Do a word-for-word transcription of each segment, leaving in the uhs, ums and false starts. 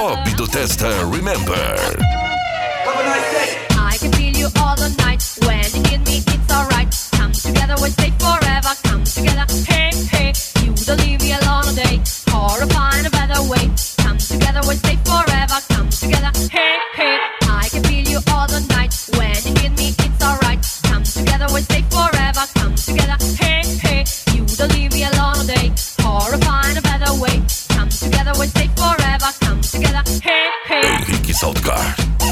Bob do Testa, Remember. Have a nice day. I can feel you all the night. When you need me, it's alright. Come together, we'll stay forever. Come together, hey, hey. You don't leave me alone all day. Or find a better way. Come together, we'll stay forever. Come together, hey, hey. I can feel you all the night. When you need me, it's alright. Come together, we'll stay forever. Come together, hey, hey. You don't leave me alone all day. Or find a better way. Come together, we'll stay forever. Come together, hey, hey. Henrique Saltcar.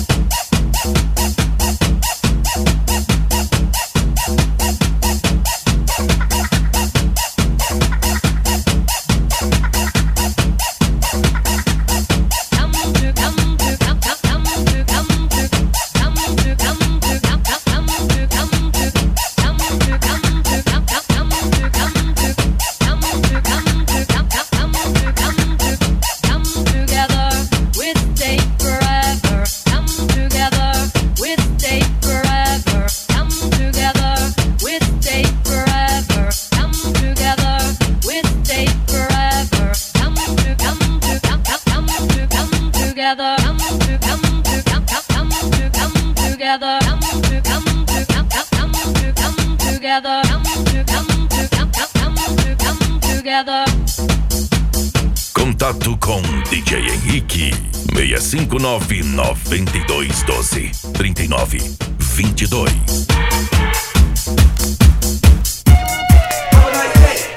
Contato com D J Henrique seis cinco nove, nove dois um dois, três nove dois dois.